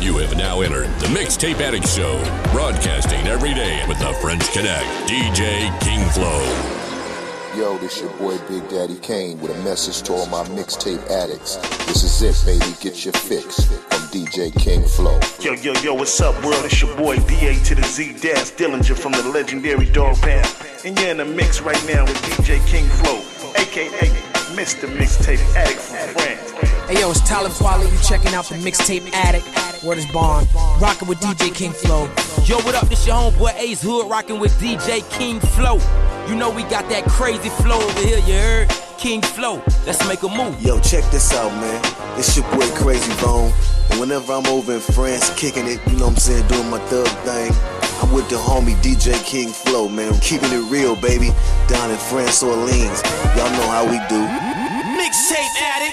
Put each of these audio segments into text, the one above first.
You have now entered the Mixtape Addict Show, broadcasting every day with the French Connect, DJ King Flow. Yo, this your boy Big Daddy Kane with a message to all my mixtape addicts. This is it, baby. Get your fix from DJ King Flow. Yo, what's up, world? It's your boy DA to the Z Dash Dillinger from the legendary Dog Pound. And you're in the mix right now with DJ King Flow, aka Mr. Mixtape Addict from France. Hey yo, it's Tyler Quali. You checking out the Mixtape Addict. Word is Bond. Rocking with DJ King Flow. Yo, what up? This your homeboy Ace Hood rocking with DJ King Flow. You know we got that crazy flow over here, you heard? King Flow, let's make a move. Yo, check this out, man. It's your boy Crazy Bone. And whenever I'm over in France kicking it, you know what I'm saying, doing my thug thing, I'm with the homie DJ King Flow, man. I'm keeping it real, baby. Down in France, Orleans. Y'all know how we do. Mixtape Addict.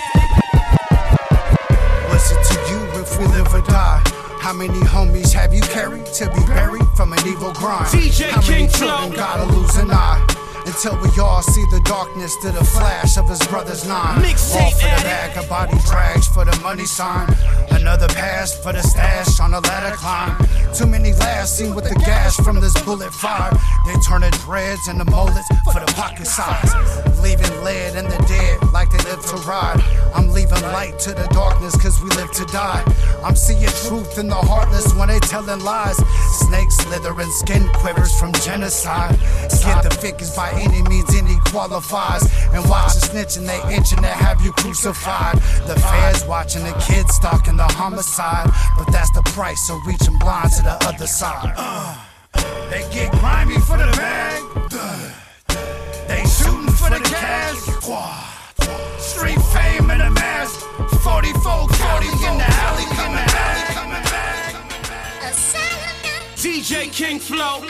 Listen to you if we live or die. How many homies have you carried to be buried from an evil grind? DJ How many King children Flow. gotta lose an eye? Until we all see the darkness through the flash of his brother's nine. Mixtape All for the Addict. bag of body drags for the money sign. Another pass for the stash on a ladder climb. Too many laughs seen with the gash from this bullet fire. They turn the dreads into mullets for the pocket size. Leaving lead in the dead like they live to ride. I'm leaving light to the darkness cause we live to die. I'm seeing truth in the heartless when they telling lies. Snakes slithering, skin quivers from genocide. Get the figures by any means any qualifies. And watch the snitching, they itching to have you crucified. The feds watching the kids stalking the homicide. But that's the price of reaching blind to the other side. They get grimy for the bag. They shooting for the cash. Street fame in a mask. 44 Cody in the alley coming back. DJ King Flow.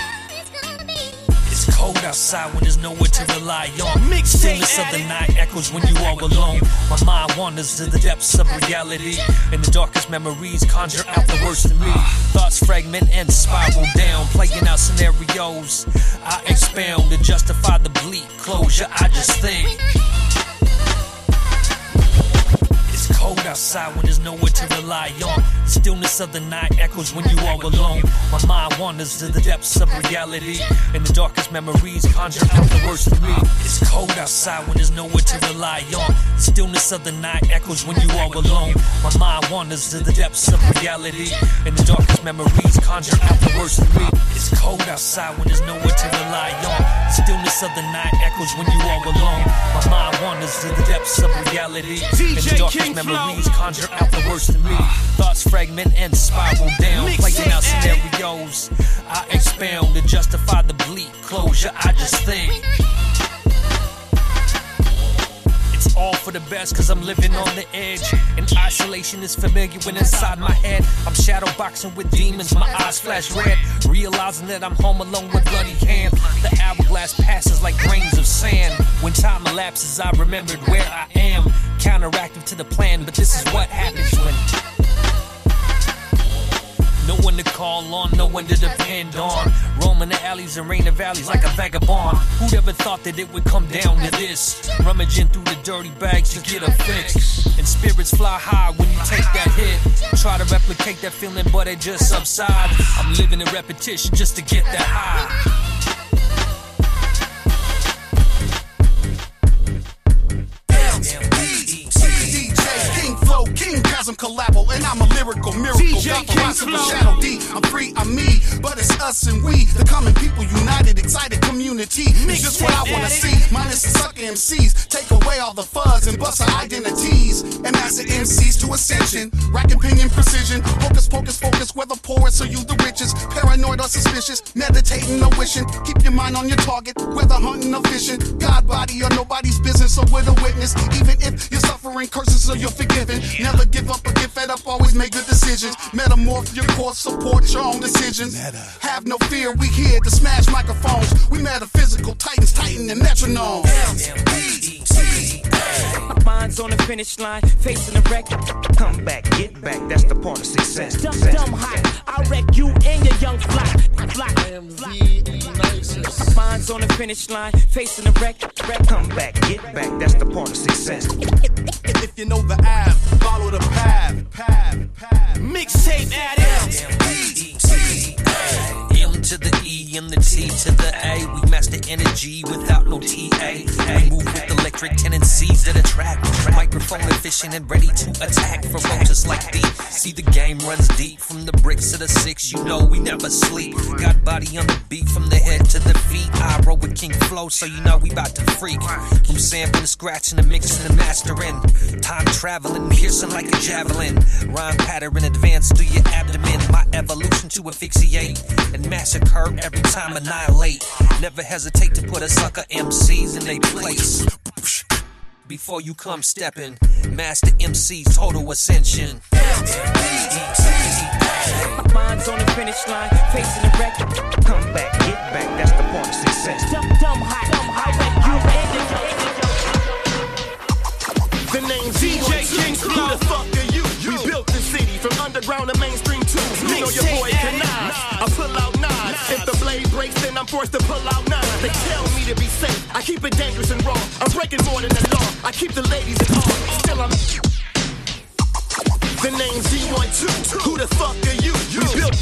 It's cold outside when there's nowhere to rely on. Stillness of the night echoes when you all alone. My mind wanders to the depths of reality, and the darkest memories conjure out the worst in me. Thoughts fragment and spiral down, playing out scenarios. I expound to justify the bleak closure. I just think it's cold outside when there's nowhere to rely on. The stillness of the night echoes when you all alone. My mind wanders to the depths of reality, and the darkest memories conjure out the worst in me. It's cold outside when there's nowhere to rely on. The stillness of the night echoes when you all alone. My mind wanders to the depths of reality, and the darkest memories conjure out the worst in me. It's cold outside when there's nowhere to rely on. The stillness of the night echoes when you all alone. My mind wanders to the depths of reality, and the darkest memories conjure out the worst in me. Thoughts fragment and spiral down, playing out scenarios. I expound to justify the bleak closure. I just think it's all for the best cause I'm living on the edge, and isolation is familiar when inside my head I'm shadow boxing with demons, my eyes flash red, realizing that I'm home alone with bloody hands. The hourglass passes like grains of sand. When time elapses I remembered where I am, counteractive to the plan, but this is what happens when no one to call on, no one to depend on. Roaming the alleys and rain the valleys like a vagabond. Who'd ever thought that it would come down to this? Rummaging through the dirty bags to get a fix. And spirits fly high when you take that hit. Try to replicate that feeling but it just subside. I'm living in repetition just to get that high. King Chasm collabo, and I'm a lyrical miracle. DJ King Flow. Shadow D, I'm free, I'm me, but it's us and we, the common people united, excited community. It's just what I wanna see. Minus the sucker MCs, take away all the fuzz and bust our identities. And as the MCs to ascension, rack opinion precision, hocus pocus focus, whether poorest or you the richest, paranoid or suspicious, meditating or wishing. Keep your mind on your target, whether hunting or fishing. God body or nobody's business, or with a witness. Even if you're suffering curses, so you're forgiven. Never give up or get fed up, always make good decisions. Metamorph your course, support your own decisions. Have no fear, we here to smash microphones. We metaphysical titans, titan and metronomes. Minds on the finish line, facing the wreck. Come back, get back, that's the part of success. Dumb hot, I'll wreck you and your young flock. I am the nicest. Minds on the finish line, facing the wreck. Come back, get back, that's the part of success. If you know the app, follow the path. Mixtape to the A. We master energy without no TA. We move with electric tendencies that attract. Microphone efficient and ready to attack. For voters like thee, see the game runs deep. From the bricks to the six, you know we never sleep. Got body on the beat from the head to the feet. I roll with King Flow, so you know we bout to freak. From sampling to scratching to mixing to mastering. Time traveling, piercing like a javelin. Rhyme pattern advance through your abdomen. My evolution to asphyxiate and massacre every time annihilate. Never hesitate to put a sucker MCs in their place. Before you come stepping, master MC's total ascension. Mine's on the finish line, facing the wreck. Come back, get back, that's the part of success. Dumb hot, The name's DJ King Flow. Who the fuck are you? We built the city from underground to mainstream too. You know your boy cannot. I pull out nines. If the blade breaks, then I'm forced to pull out nines. They tell me to be safe. I keep it dangerous and raw. I'm breaking more than the law. I keep the ladies in awe. Still I'm. The name's Z12. Who the fuck are you? We built.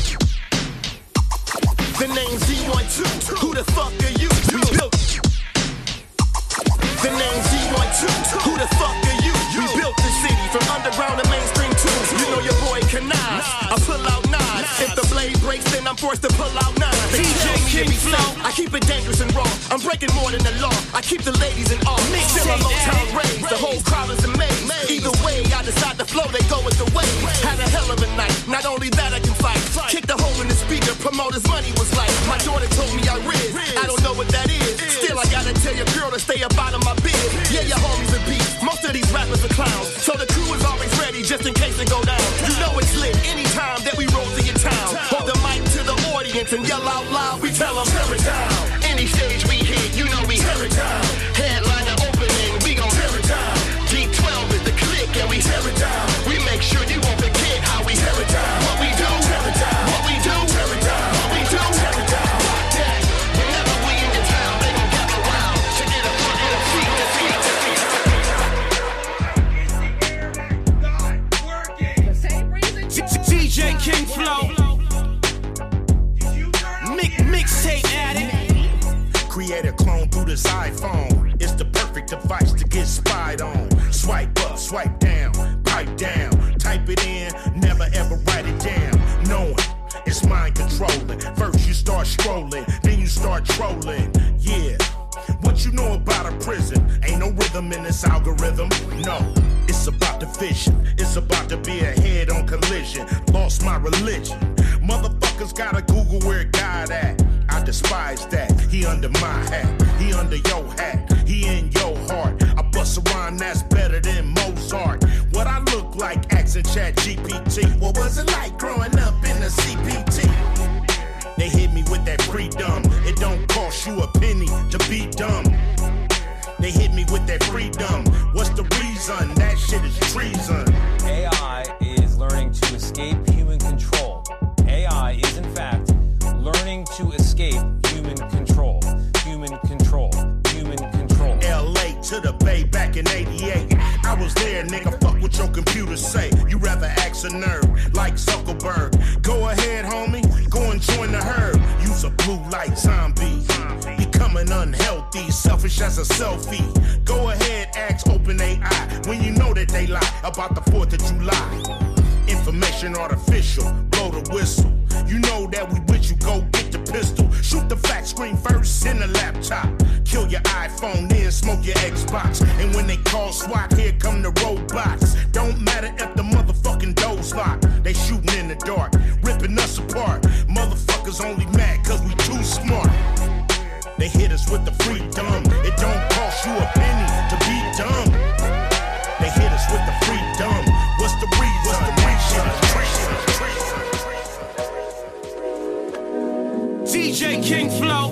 The name's Z12. Who the fuck are you? We built. The name's Z12. Who the fuck are you? We built the city from underground to mainstream too. You know your boy cannot. I pull out nines. If the blade breaks, then I'm forced to pull out nines. They tell me to be safe. I keep it dangerous and raw. I'm breaking more than the law. I keep the ladies in awe. Still a Motown raised. The whole crowd is amazed. Either way, I decide to flow. They go with the wave. Had a hell of a night. Not only that, I can fight. Kicked a hole in the speaker. Promoters' money was like. My daughter told me I riz. I don't know what that is. Still, I gotta tell your girl to stay up out of my biz. Yeah, your homies are beef. Most of these rappers are clowns. So the crew is always ready just in case it go down. You know it's lit anytime that we roll to your town. Hold the mic to the audience and yell out loud. We tell them tear it down. Any stage we hit, you know we tear it down. Headliner opening, we gon' tear it down. D12 is the click and we tear it down. We make sure you won't forget how we tear it down. What we do, tear it down. What we do, tear it down. What we do, tear it down. Rock that. Whenever we in your town, they gon' gather around to get a foot in the seat, the seat, the seat. DJ King Flow. Mixtape addict. Create a clone through this iPhone. It's the perfect device to get spied on. Swipe up, swipe down, pipe down. Type it in, never ever write it down. Knowing it's mind controlling. First you start scrolling, then you start trolling. Yeah. What you know about a prison? Ain't no rhythm in this algorithm. No, it's about the vision. It's about to be a head-on collision. Lost my religion. Motherfuckers gotta Google where God at. I despise that. He under my hat. He under your hat. He in your heart. I bust a rhyme that's better than Mozart. What I look like, asking ChatGPT. What was it like growing up in the CPT? They hit me with that freedom. It don't cost you a penny to be dumb. They hit me with that freedom. What's the reason? That shit is treason. AI is learning to escape human control. AI is, in fact, learning to escape human control. Human control. Human control. LA to the Bay back in 88. I was there, nigga. Fuck what your computer say. You rather ask a nerd like Zuckerberg. Go ahead, homie. Go and join the herd. Use a blue light zombie. Becoming unhealthy, selfish as a selfie. Go ahead, ask OpenAI when you know that they lie about the 4th of July. Information artificial, blow the whistle. You know that we with you, go get the pistol. Shoot the flat screen first in the laptop. Kill your iPhone, then smoke your Xbox. And when they call SWAT, here come the robots. Don't matter if the motherfucking door's locked. They shooting in the dark, ripping us apart. Motherfuckers only mad cause we too smart. They hit us with the freedom. It don't cost you a penny to be dumb. They hit us with the freedom. What's the reason? DJ King Flow.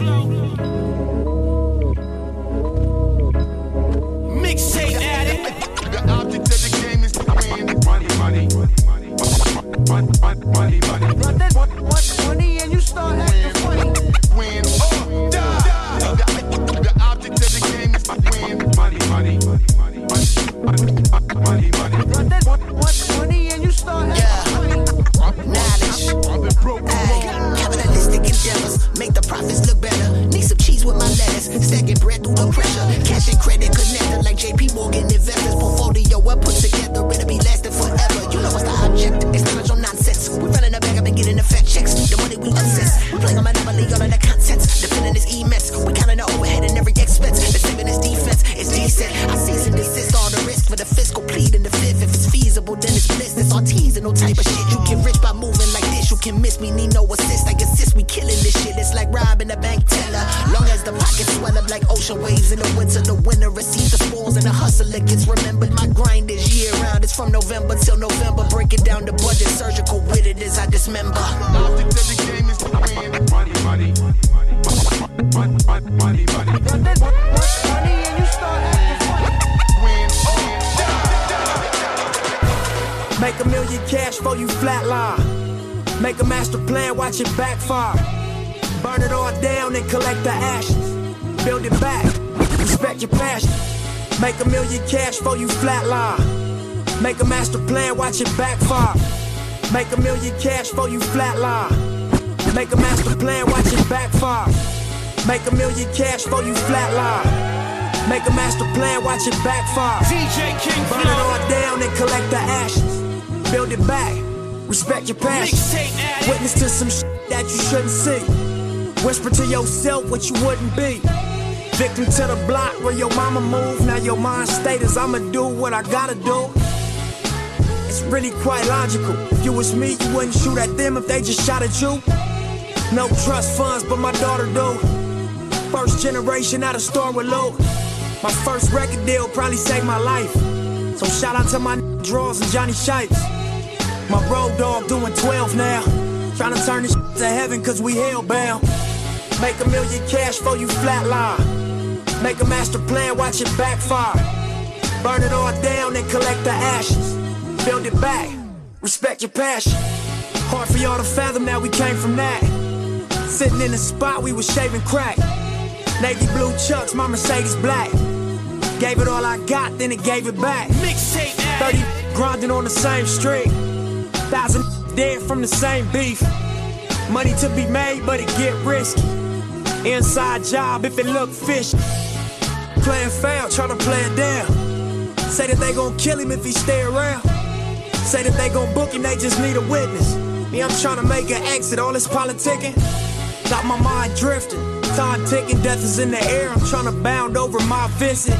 Mixtape addict. The object of the game is to win. Money, money, money, money. Run that money and you start acting funny. Win or die. The object of the game is to win. Money, money, money, money. Run that money and you start acting funny. Knowledge. I've been broke. Capitalistic endeavors make the profits look better. seasonal type of shit. You get rich by moving like this. You can miss me, need no assist. I assist, we killing this shit. It's like robbing a bank teller. Long as the pockets swell up like ocean waves in the winter. The winner receives the spoils and the hustler gets remembered. My grind is year round. It's from November till November. Breaking down the budget, surgical with it as I dismember. Logic to the game is to win. Money, money, money, money, money, money, and you start acting funny. Make $1 million cash for you flatline. Make a master plan, watch it backfire. Burn it all down and collect the ashes. Build it back, respect your passion. Make $1 million cash for you flatline. Make a master plan, watch it backfire. Make $1 million cash for you flatline. Make a master plan, watch it backfire. Make $1 million cash for you flatline. Make a master plan, watch it backfire. DJ King Burn it all down and collect the ashes. Build it back, respect your passion. Witness to some shit that you shouldn't see. Whisper to yourself what you wouldn't be. Victim to the block where your mama moved. Now your mind state is I'ma do what I gotta do. It's really quite logical. If you was me, you wouldn't shoot at them if they just shot at you. No trust funds, but my daughter do. First generation out of store with loot. My first record deal probably saved my life. So shout out to my Draws and Johnny Shipes. My road dog doing 12 now. Trying to turn this shit to heaven cause we hellbound. Make $1 million cash for you flatline. Make a master plan, watch it backfire. Burn it all down and collect the ashes. Build it back, respect your passion. Hard for y'all to fathom that we came from that. Sitting in the spot, we was shaving crack. Navy blue chucks, my Mercedes black. Gave it all I got, then it gave it back. Mixtape 30 grinding on the same street. 1,000 dead from the same beef. Money to be made, but it get risky. Inside job if it look fishy. Playing fair, tryna play it down. Say that they gon' kill him if he stay around. Say that they gon' book him, they just need a witness. Me, I'm tryna make an exit, all this politicking got my mind drifting. Time ticking, death is in the air. I'm tryna bound over my visit.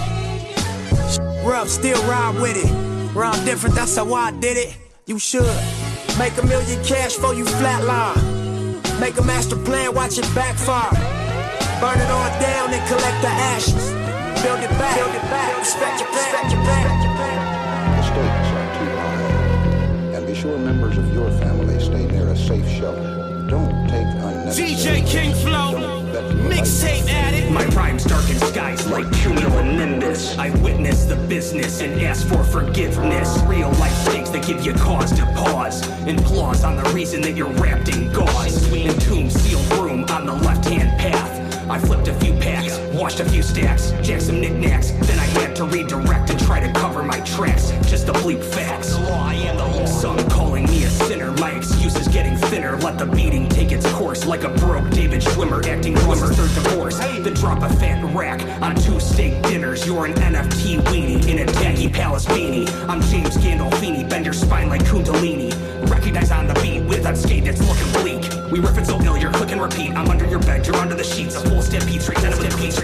Rough, still ride with it. Rhyme different, that's how I did it. You should make $1 million cash for you flatline. Make a master plan, watch it backfire. Burn it all down and collect the ashes. Build it back, respect your back. The stakes are too high. And be sure members of your family stay near a safe shelter. Don't take unnecessary DJ King Flow, mixtape addict. My rhymes darken skies like cumulonimbus. I witness the business and ask for forgiveness. Real life things that give you cause to pause. Applause on the reason that you're wrapped in gauze. Entombed sealed room on the left-hand path. I flipped a few packs, washed a few stacks, jacked some knickknacks. Then I had to redirect and try to cover my tracks. Just the bleak facts. I am the law. Some calling me a sinner. My excuse is getting thinner. Let the beating take its course like a broke David Schwimmer acting glimmer. Third divorce. Then drop a fat rack on 2 steak dinners. You're an NFT weenie in a tacky palace beanie. I'm James Gandolfini. Bend your spine like Kundalini. Recognize on the beat with unscathed it's looking bleak. We riff it so ill you're click and repeat. I'm under your bed, you're under the sheets. A full stampede straight down with the beat.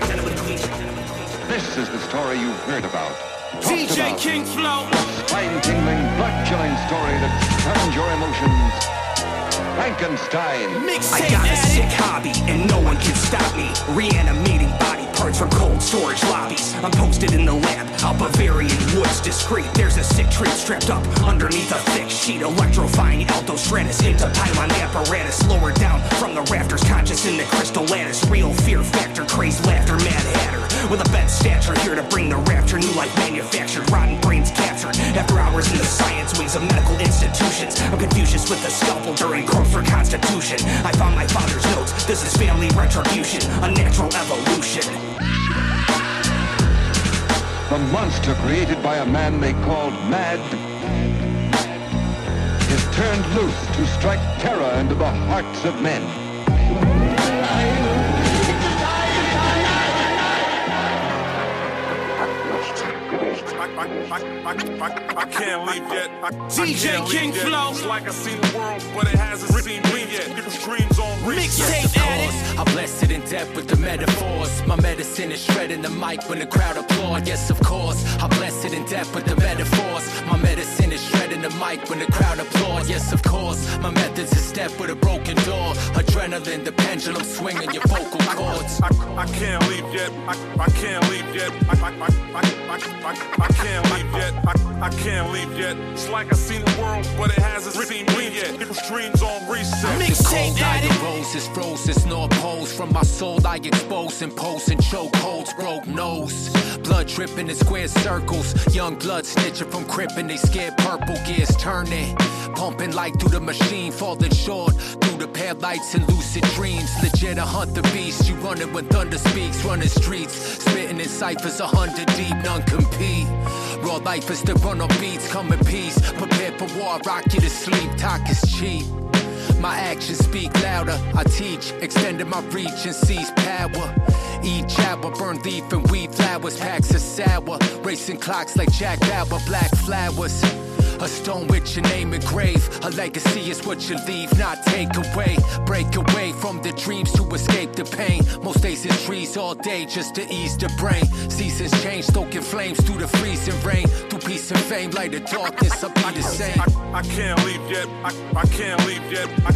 This is the story you've heard about. DJ King Flow. Spine-tingling, blood-chilling story that turns your emotions. Frankenstein. I got a sick hobby and no one can stop me. Reanimating body parts from cold storage lobbies. I'm posted in the lab, out Bavarian woods discreet. There's a sick tree strapped up underneath a thick sheet. Electrifying alto stratus into pylon apparatus. Lower down from the rafters, conscious in the crystal lattice. Real fear factor, crazed laughter, mad hatter. With a bent stature, here to bring the rapture. New life manufactured, rotten brains captured. After hours in the science wings of medical institutions. I'm Confucius with a scalpel during court for constitution. I found my father's notes, this is family retribution. A natural evolution. The monster created by a man they called Mad is turned loose to strike terror into the hearts of men. I can't leave yet. DJ King Flow. It's like I seen the world, but it hasn't seen me yet. Dreams on Mixtape Addict. I'm blessed in depth with the metaphors. My medicine is shredding the mic when the crowd applaud. Yes, of course. I'm blessed in depth with the metaphors. My medicine is shredding the mic when the crowd applaud. Yes, of course. My methods is step with a broken door. Adrenaline, the pendulum swinging your vocal cords. I can't leave yet. I can't leave yet. I can't leave yet. I can't leave yet. It's like I seen the world, but it hasn't seen me yet. Dreams on reset. Mixtape Addict. Roses, roses, North Poles. From my soul, I expose and pose in chokeholds. Broke nose, blood dripping in square circles. Young blood snitching from crippin'. They scared purple gears turning. Pumping light through the machine, falling short through the pale lights and lucid dreams. Legit, a hunt the beast. You running when thunder speaks, running streets, spitting in ciphers 100 deep, none compete. Raw life is to run on beats, come in peace. Prepare for war, rock you to sleep. Talk is cheap. My actions speak louder. I teach, extending my reach and seize power. Each hour, burn leaf and weed flowers, packs of sour. Racing clocks like Jack Bauer, black flowers. A stone with your name engraved. A legacy is what you leave, not take away. Break away from the dreams to escape the pain. Most days in trees all day just to ease the brain. Seasons change, stoking flames through the freezing rain. Through peace and fame, light of darkness, I'll be the same. I can't leave yet. I can't leave yet. I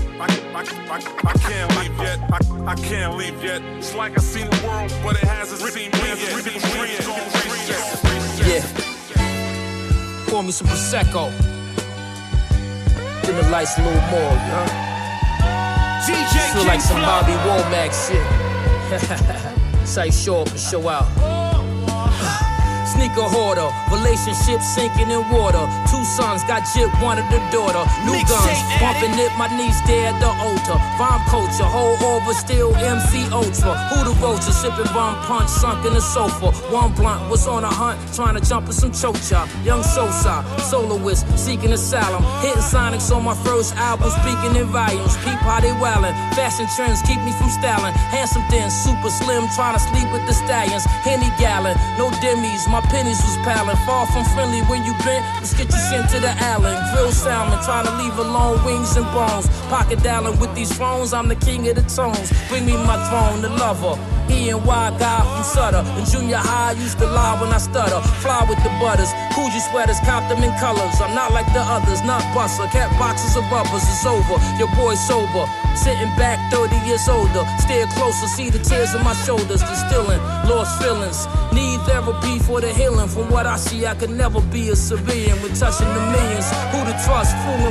can't leave yet. I can't leave yet. It's like I seen the world, but it hasn't seen me yet. Dreams on reset. Yeah. Pour me some Prosecco. Dim the lights a little more, you know? DJ feel like some Bobby Womack shit. That's how you show up and show out. Sneaker hoarder, relationship sinking in water. Two sons got jip, wanted a daughter. New guns, bumping it, my knees there at the altar. Bomb culture, whole over, still MC Ultra. Who the vulture, sipping bomb punch, sunk in the sofa. One blunt was on a hunt, trying to jump in some chocha. Young Sosa, soloist, seeking asylum. Hitting Sonics on my first album, speaking in volumes. Peep how they wildin', fashion trends keep me from styling. Handsome thin, super slim, trying to sleep with the stallions. Henny gallon, no dimmies, my pennies was palin'. Far from friendly when you bent, let's get you sent to the Allen. Grill salmon, trying to leave alone wings and bones. Pocket dialing with these phones, I'm the king of the tones. Bring me my throne, the lover. E&Y guy from Sutter. In junior high, I used to lie when I stutter. Fly with the butters, Coogee sweaters, cop them in colors. I'm not like the others, not buster. Cat boxes of rubbers, it's over. Your boy's sober, sitting back 30 years older. Stare closer, see the tears in my shoulders. Distilling, lost feelings. Need therapy for the healing. From what I see, I could never be a civilian. We're touching the millions. Who to trust? Fooling.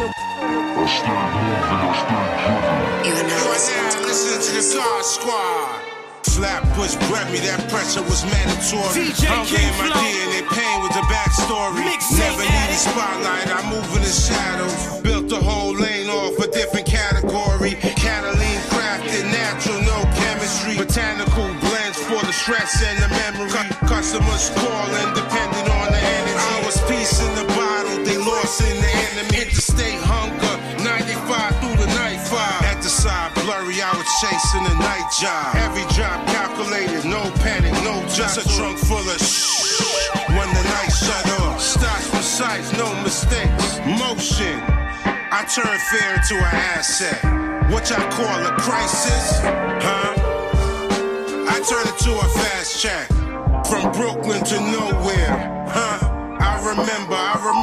You're now listening to the God Squad. Slap, push, grab me, that pressure was mandatory. Hunger in my DNA, pain with the backstory. Never needed spotlight, I move in the shadows. Built the whole lane off a different category. Cataline crafted, natural, no chemistry. Botanical blends for the stress and the memory. Customers calling, depending on the energy. I was peace in the bottle, they lost in the enemy. Interstate hunger, 95 through the night fire. At the side, blurry, I was chasing the night job. Every drop calculated, no panic, no just a trunk full of shh. When the night shut off, stops precise, no mistakes. Motion, I turn fear into an asset. What y'all call a crisis? Huh? I turn it to a fast track. From Brooklyn to nowhere. Huh? I remember.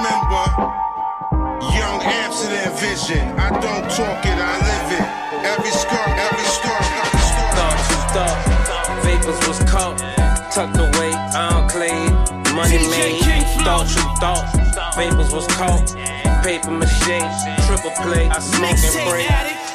Young Amsterdam vision. I don't talk it, I live it. Every scar, every story. Thought you thought vapors was caught, tucked away, unclean, money made. Thought you thought vapors was caught, paper mache, triple play, I smoke and pray.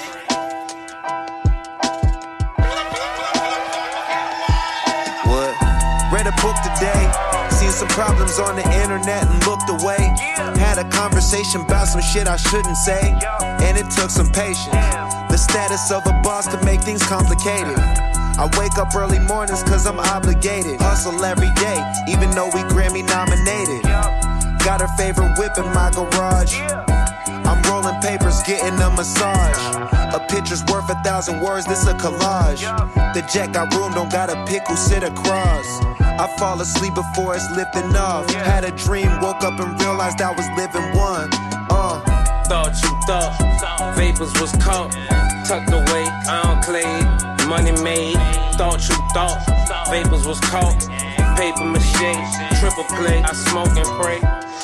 What? Read a book today. Seen some problems on the internet and looked away. Had a conversation about some shit I shouldn't say, and it took some patience. The status of a boss could make things complicated. I wake up early mornings cause I'm obligated. Hustle every day, even though we Grammy nominated. Got her favorite whip in my garage. I'm rolling papers, getting a massage. A picture's worth 1,000 words, this a collage. The jet got room, don't gotta pick who sit across. I fall asleep before it's lifting off. Had a dream, woke up and realized I was living one. Thought you thought vapors was caught, tucked away, unclad, money made. Thought you thought vapors was caught, paper mache, triple play. I smoke and pray.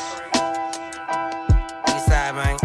Eastside, man.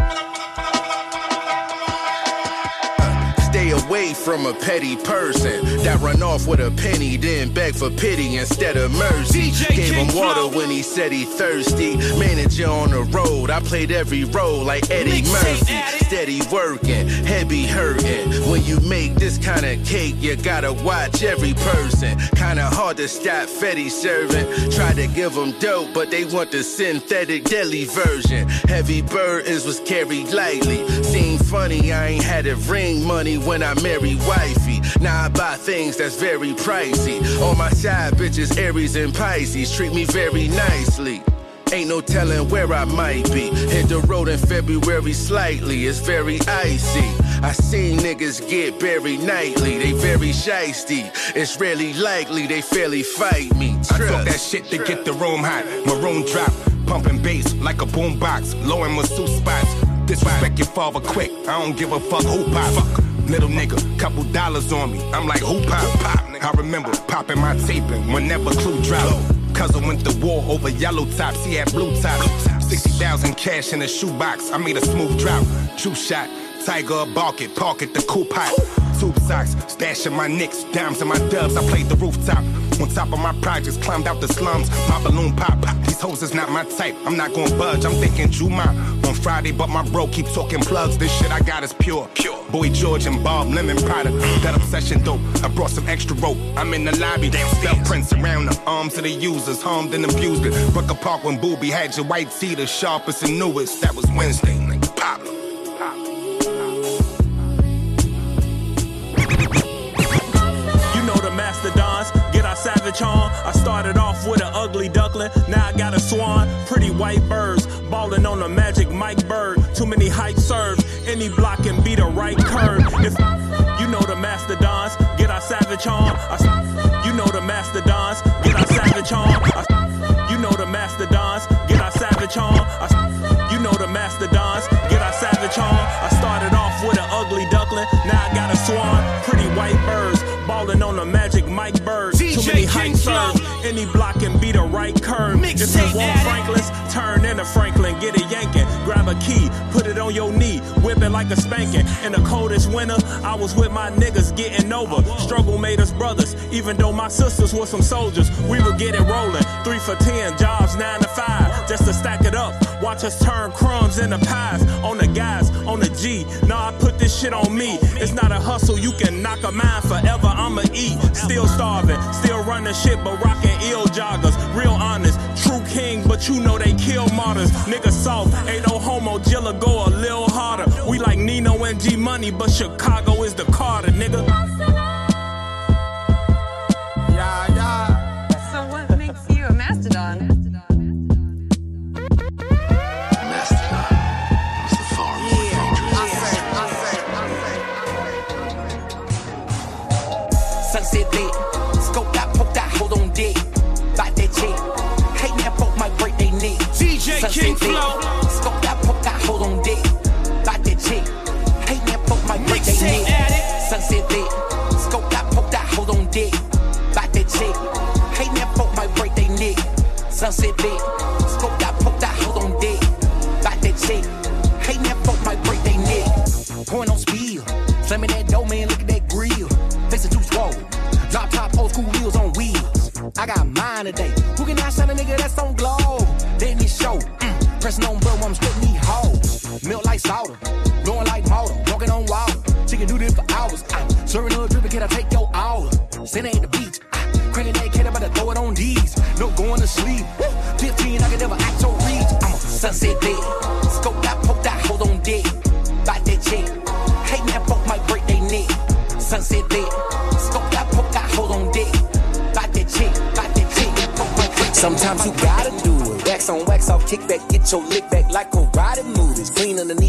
Stay away from a petty person that run off with a penny, then beg for pity instead of mercy. Gave him water when he said he thirsty. Manager on the road, I played every role like Eddie Murphy. Steady working, head be hurting. When you make this kind of cake, you gotta watch every person. Kinda hard to stop Fetty serving. Try to give them dope, but they want the synthetic deli version. Heavy burdens was carried lightly. Seemed funny, I ain't had it ring money when I married wifey. Now I buy things that's very pricey. All my side bitches, Aries and Pisces, treat me very nicely. Ain't no telling where I might be. Hit the road in February slightly, it's very icy. I seen niggas get buried nightly, they very shiesty. It's rarely likely they fairly fight me. I talk that shit to get the room hot. Maroon drop, pumping bass like a boombox. Low in masseuse spots. Disrespect your father quick, I don't give a fuck who pop. Fuck. Little nigga, couple dollars on me. I'm like, who pop? I remember popping my taping whenever Clue dropped. Cousin went to war over yellow tops, he had blue tops. 60,000 cash in a shoebox, I made a smooth drop. True shot, Tiger bark it, park it, the coupe hot. Tube socks, stashing my nicks, dimes and my dubs, I played the rooftop. On top of my projects, climbed out the slums, my balloon pop. These hoes is not my type, I'm not gonna budge, I'm thinking Juma on Friday, but my bro keep talking plugs. This shit I got is pure. Boy George and Bob Lemon product, that obsession dope. I brought some extra rope, I'm in the lobby. Spell prints around the arms of the users, harmed and abused it. Brooker Park when Booby had your white tee, the sharpest and newest. That was Wednesday, nigga, Pablo. You know the mastodons, get our savage on. I started off with an ugly duckling, now I got a swan. Pretty white birds, ballin' on the magic Mike Bird. Too many height serves, any block can beat a right curve. If you know the mastodons, get our savage on. You know the mastodons, get our savage on. You know the mastodons, get our savage on. You know the mastodons, get our savage on. I started off with an ugly duckling, now I got a swan. Pretty white birds, ballin' on the magic Mike Bird. Too many height serves, any block can beat a right curve. If you want Franklin's, turn into Franklin, get it yankin'. Grab a key, put it on your knee, whip it like a spanking. In the coldest winter, I was with my niggas getting over. Struggle made us brothers, even though my sisters were some soldiers. We would get it rolling, 3 for 10, jobs 9 to 5, just to stack it up. Watch us turn crumbs into pies, on the guys, on the G. Nah, I put this shit on me. It's not a hustle, you can knock a mind forever, I'ma eat. Still starving, still running shit, but rocking ill joggers. Real honest, true king, but you know they kill martyrs. Nigga soft, ain't no homo, Jilla go a little harder. We like Nino and G Money, but Chicago is the Carter, nigga. Yeah, yeah. So what makes you a mastodon? Sunset lit, scope that, poke that, hold on dick. Bite that chick, hate that folk might break they neck. DJ King Flow, scope that, poke that, hold on dick. Bite that chick, hate that folk might break they neck. Sunset lit, scope that, poke that, hold on dick. Bite that chick, hate that folk might break they neck. Sunset lit, scope that, poke that, hold on dick. Bite that chick, hate that folk might break they neck. Pouring on speed, slamming that dough, man, look at that grill. Facing too swole. Drop top, old school wheels on wheels. I got mine today. Who can outshine a nigga that's on glow? Then this show. Pressing on bro, I'm straight knee hoes. Milk like soda. Blowing like motor. Walking on water. She can do this for hours. Serving a drip, can I take your hour? Sitting at the beach. Cranking that cat, about to throw it on D's. No going to sleep. 15, I can never act so reach. I'm a sunset lit. Scope that, poke that, hold on dick. Bite that chick. Hate that folk might break they neck. Sunset lit. Scope that, poke that, hold on dick. Bite that chick, bite that chick. Sometimes you gotta do it. Wax on, wax off, kick back, get your lick back like karate movies. Clean on the needle, car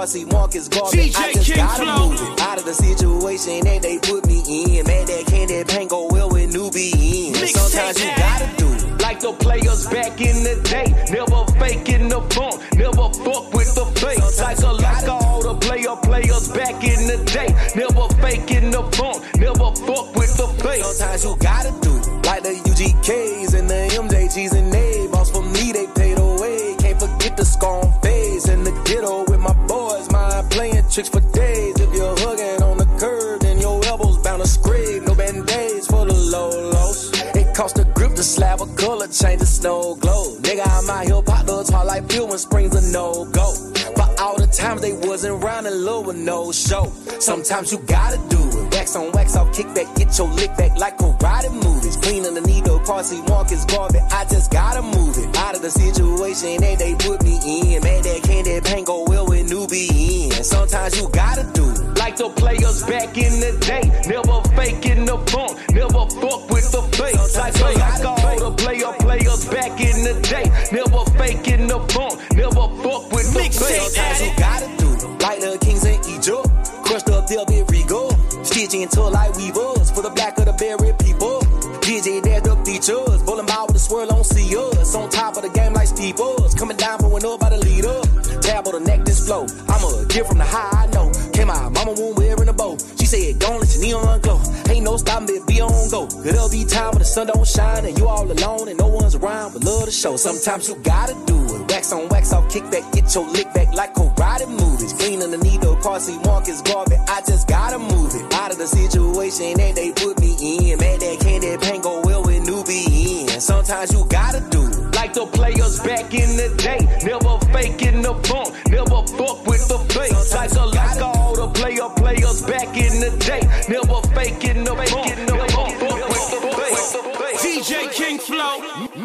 car seat Marcus Garvey. I just gotta move it out of the situation that they put me in. Man, that candy paint go well with newbie in. Sometimes you gotta do it. Like the players back in the day, never faking the funk, never fuck with the fake. Like all the players back in the day, never faking the funk, never fuck with the fake. Sometimes you gotta do it. Like the UGKs and the MJGs and they boss for me, they paid away. Can't forget the scar on face and the ghetto with my boys, mind playing tricks for days. If you're hugging on the curb, then your elbows bound to scrape. No band-aids for the low-lows. It cost a grip to slab a color, change the snow glow. Nigga, I'm out here, pop the hard like fuel when springs a no-go. But all the times they wasn't round and low with no show. Sometimes you gotta do it. Wax on, wax off, kick back, get your lick back like karate movies. Clean underneath the car seat, Marcus Garvey. I just gotta move it out of the situation that they put me in. Man, that candy paint go well with newbie in. Sometimes you gotta do it. Like the players back in the day, never faking the funk, never fuck with the fake. Like all the players back in the day, never faking the funk, never fuck with the fake. Sometimes you gotta do it. Like the kings in Egypt, crushed up their big regal, stitching into like weavers for the black of the berry people. DJ dared up features, bowling ball with a swirl on see us. On top of the game like Steve Buzz, coming down blowing up by the leader. Tab on the neck, this flow. I'm a gift from the high, I know. Came out, mama won't wearing a bow. She said, don't let your neon glow. Ain't no stopping, but be on go. It'll be time when the sun don't shine and you all alone and no one's around, but love the show. Sometimes you gotta do it. Wax on, wax off, kick back, get your lick back like karate movies. Clean underneath the car seat, Marcus Garvey. I just gotta move it out of the situation that they put me in. Man, that candy paint go well with newbie in. Sometimes you gotta do it. Like the players back in the day, never faking the funk, never fuck with the fake. Like all the players back in the day, never faking the funk, never fuck with the fake. DJ King Flow,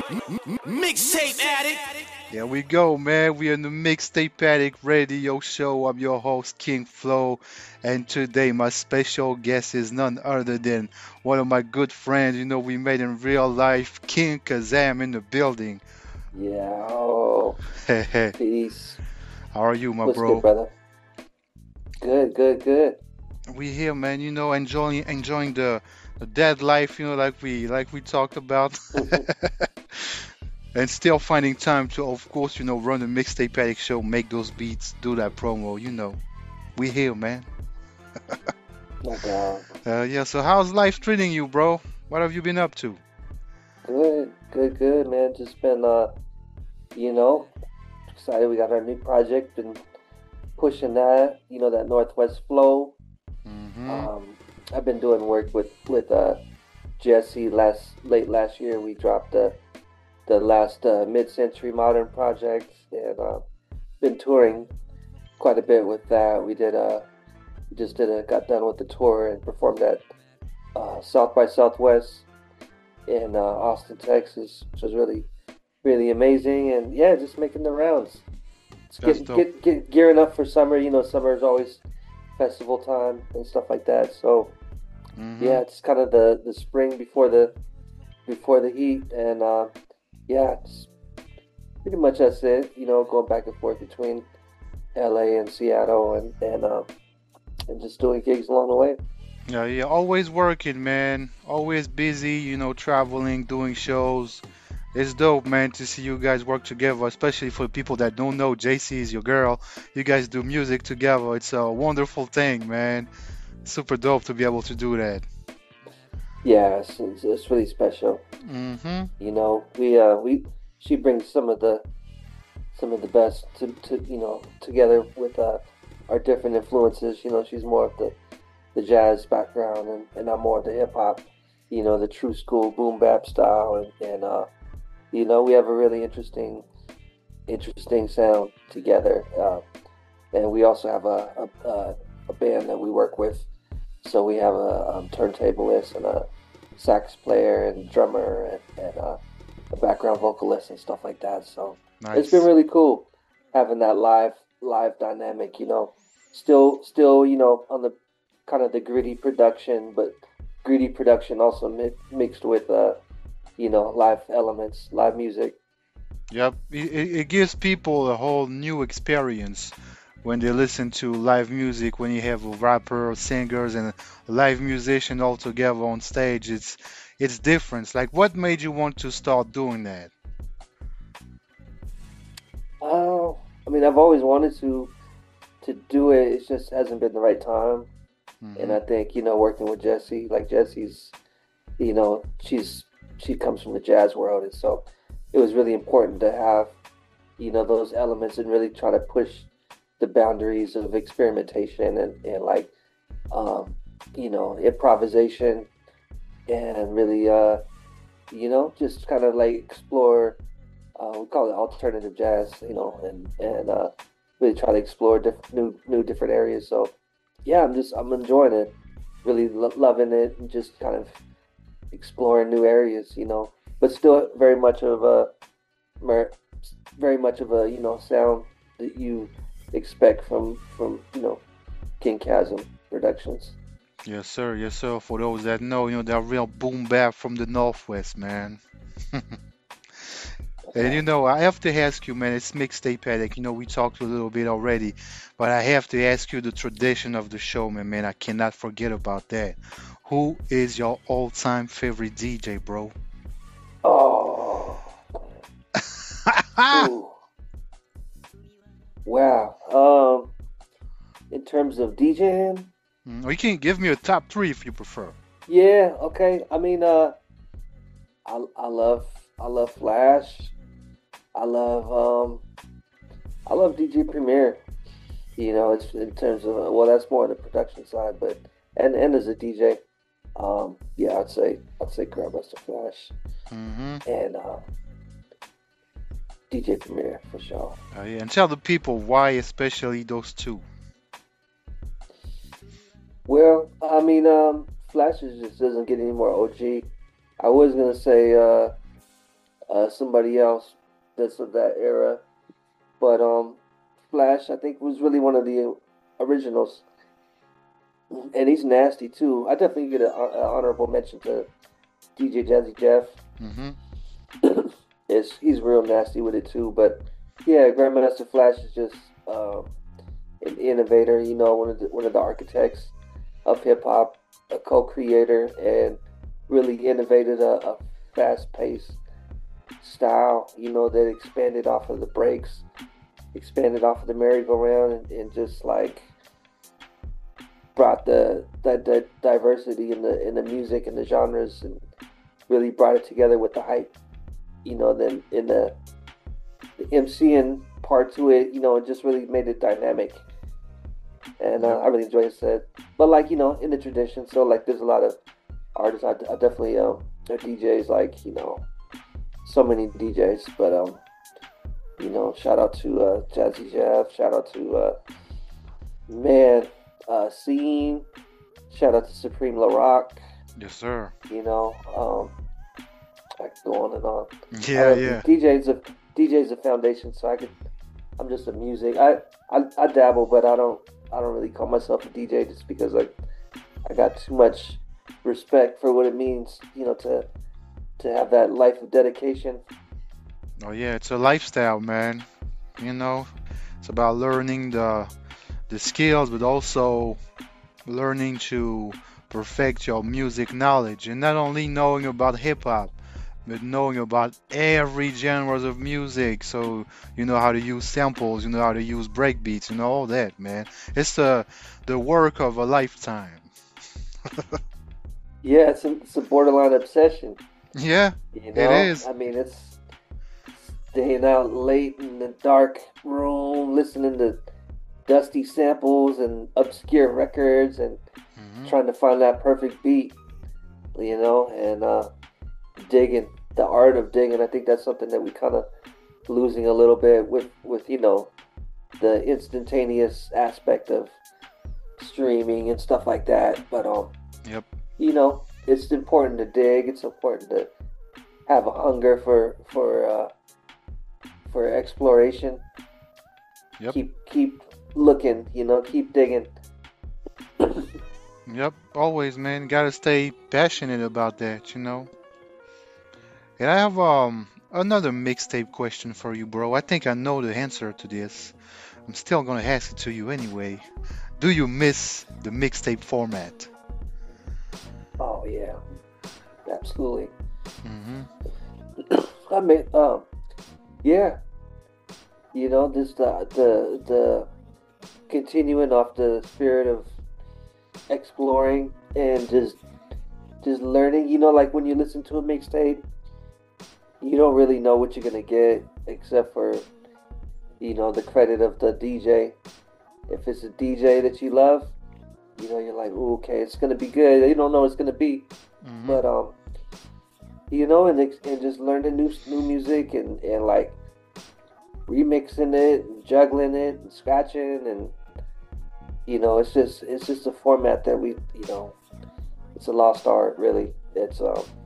mixtape addict. There we go, man. We are in the Mixtape Addict Radio Show. I'm your host, King Flow, and today my special guest is none other than one of my good friends. You know, we met in real life, King Kazam in the building. Yeah. Oh. Hey. Peace. How are you, my What's bro? Good, brother. Good. We here, man. You know, enjoying the dead life. You know, like we talked about. And still finding time to, of course, you know, run the Mixtape Addict Show, make those beats, do that promo, you know. We here, man. No doubt. Yeah, so how's life treating you, bro? What have you been up to? Good, man. Just been, you know, excited. We got our new project, been pushing that, you know, that Northwest Flow. Mm-hmm. I've been doing work with Jesse late last year. We dropped the last mid-century modern project, and been touring quite a bit with that. We got done with the tour and performed at South by Southwest in Austin, Texas, which was really, really amazing. And yeah, just making the rounds. Get gearing up for summer. You know, summer is always festival time and stuff like that. So yeah, it's kind of the spring before the heat, and yeah, it's pretty much that's it. You know, going back and forth between LA and Seattle, and just doing gigs along the way. Yeah, always working, man. Always busy, you know, traveling, doing shows. It's dope, man, to see you guys work together, especially for people that don't know. JC is your girl. You guys do music together. It's a wonderful thing, man. Super dope to be able to do that. Yeah, it's really special. Mm-hmm. You know, she brings some of the best to you know, together with our different influences. You know, she's more of the jazz background, and I'm more of the hip hop. You know, the true school boom bap style, and you know, we have a really interesting sound together. And we also have a band that we work with. So we have a turntablist and a sax player and drummer and a background vocalist and stuff like that. So nice. It's been really cool having that live dynamic, you know. Still, you know, on the kind of the gritty production, but gritty production also mixed with, you know, live elements, live music. Yep, it gives people a whole new experience when they listen to live music, when you have a rapper, singers, and a live musician all together on stage, it's different. Like, what made you want to start doing that? I mean, I've always wanted to do it. It just hasn't been the right time. And I think, working with Jessie, like Jessie's, she comes from the jazz world, and so it was really important to have, those elements and really try to push the boundaries of experimentation and like, improvisation and really, just kind of like explore. We call it alternative jazz, and really try to explore different areas. So, yeah, I'm enjoying it, really loving it, and just kind of exploring new areas, but still very much of a sound that you expect from King Chasm Productions. Yes, sir. Yes, sir. For those that know, they're real boom bap from the Northwest, man. And I have to ask you, man, it's Mixtape Addict. We talked a little bit already, but I have to ask you the tradition of the show, man. I cannot forget about that. Who is your all-time favorite DJ, bro? Oh. Ooh. Wow. In terms of DJing? Or you can give me a top 3 if you prefer. Yeah, okay. I mean, I love Flash. I love DJ Premier. It's in terms of that's more on the production side, but and as a DJ, yeah, I'd say Grandmaster Flash and DJ Premier for sure. Oh yeah, and tell the people why, especially those two. Well, I mean, Flash just doesn't get any more OG. I was gonna say somebody else that's of that era, but Flash I think was really one of the originals, and he's nasty too. I definitely get an honorable mention to DJ Jazzy Jeff. He's real nasty with it too, but yeah, Grandmaster Flash is just an innovator. One of the architects of hip hop, a co-creator, and really innovated a fast-paced style, that expanded off of the breaks, expanded off of the merry-go-round, and just like brought the diversity in the music and the genres, and really brought it together with the hype. Then in the MCing part to it, it just really made it dynamic. And I really enjoy his set. But like, in the tradition, so like there's a lot of artists. I definitely there are DJs like, so many DJs, but shout out to Jazzy Jeff, shout out to Scene, shout out to Supreme LaRock. Yes, sir. I could go on and on. Yeah. DJ's a foundation, so I'm just a music. I dabble, but I don't really call myself a DJ just because I got too much respect for what it means, to have that life of dedication. Oh yeah, it's a lifestyle, man. It's about learning the skills, but also learning to perfect your music knowledge, and not only knowing about hip hop, but knowing about every genres of music. So you know how to use samples, you know how to use breakbeats, all that, man. It's the work of a lifetime. Yeah, it's a borderline obsession. Yeah, it is. I mean, it's staying out late in the dark room, listening to dusty samples and obscure records, and trying to find that perfect beat, and digging, the art of digging. I think that's something that we kind of losing a little bit with the instantaneous aspect of streaming and stuff like that. But yep. It's important to dig. It's important to have a hunger for exploration. Yep. Keep looking. Keep digging. Yep. Always, man. Gotta stay passionate about that. And I have another mixtape question for you, bro. I think I know the answer to this. I'm still gonna ask it to you anyway. Do you miss the mixtape format? Oh yeah, absolutely. Mm-hmm. I mean, yeah. You know, this the continuing off the spirit of exploring and just learning. You know, like when you listen to a mixtape, you don't really know what you're gonna get except for, you know, the credit of the DJ. If it's a DJ that you love, you know, you're like, ooh, okay, it's gonna be good. You don't know what it's gonna be, but you know, and just learning new music and like remixing it and juggling it and scratching, and you know, it's just a format that we, you know, it's a lost art really. It's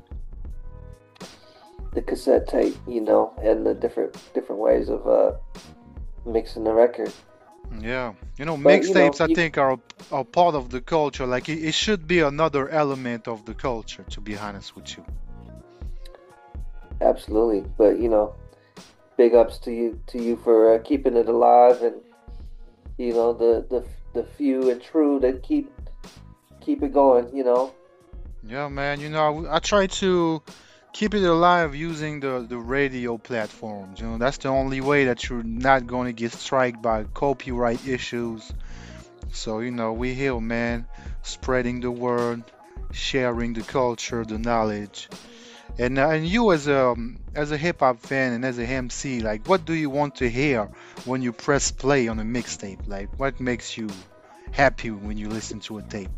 the cassette tape, you know, and the different ways of mixing the record. Yeah, you know, But, mixtapes you I think are part of the culture. Like it should be another element of the culture, to be honest with you. Absolutely, but you know, big ups to you for keeping it alive, and you know, the few and true that keep it going. You know. Yeah, man. You know, I try to keep it alive using the radio platforms. You know, that's the only way that you're not going to get struck by copyright issues. So, you know, we here, man, spreading the word, sharing the culture, the knowledge. And you as a hip hop fan and as a MC, like, what do you want to hear when you press play on a mixtape? Like, what makes you happy when you listen to a tape?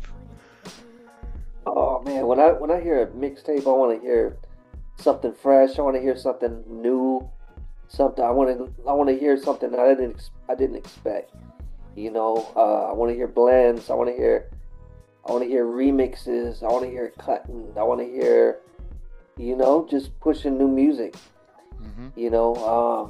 Oh man, when I hear a mixtape, I want to hear something fresh. I want to hear something new. Something I want to hear something that I didn't expect. You know, I want to hear blends. I want to hear remixes. I want to hear cutting. I want to hear, you know, just pushing new music. You know,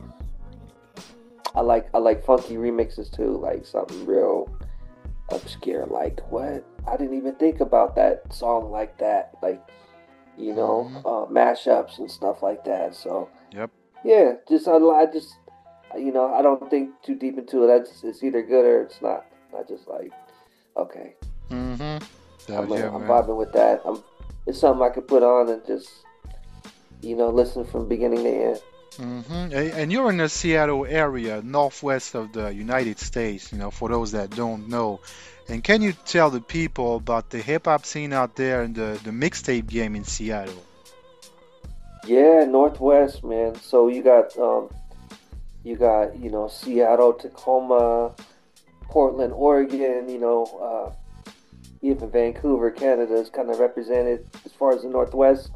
I like funky remixes too, like something real obscure. Like, what? I didn't even think about that song like that. Like, you know, mashups and stuff like that. So yep. Yeah, I just you know, I don't think too deep into it. It's either good or it's not. I just like, okay. Mm-hmm. I'm vibing with that. It's something I could put on and just, you know, listen from beginning to end. And you're in the Seattle area, northwest of the United States, you know, for those that don't know. And can you tell the people about the hip-hop scene out there and the mixtape game in Seattle? Yeah, northwest, man. So you got, you know, Seattle, Tacoma, Portland, Oregon, you know, even Vancouver, Canada is kind of represented as far as the northwest.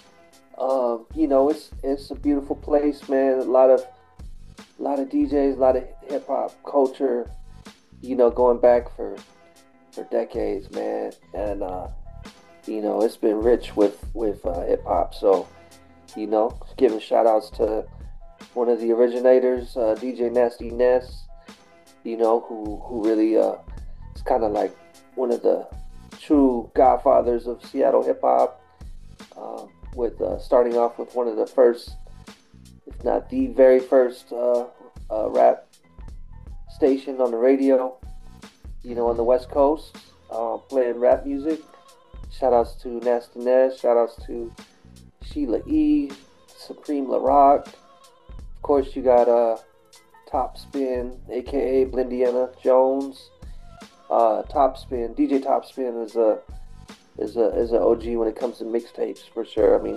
You know, it's a beautiful place, man. A lot of DJs, a lot of hip hop culture, you know, going back for decades, man. And you know, it's been rich with hip hop. So, you know, giving shout outs to one of the originators, DJ Nasty Ness, you know, who really is kind of like one of the true godfathers of Seattle hip hop. With starting off with one of the first, if not the very first, rap station on the radio, you know, on the West Coast, playing rap music. Shout outs to Nasty Ness, shout outs to Sheila E., Supreme LaRock. Of course, you got Top Spin, aka Blindiana Jones. Top Spin, DJ Top Spin is a OG when it comes to mixtapes, for sure. I mean,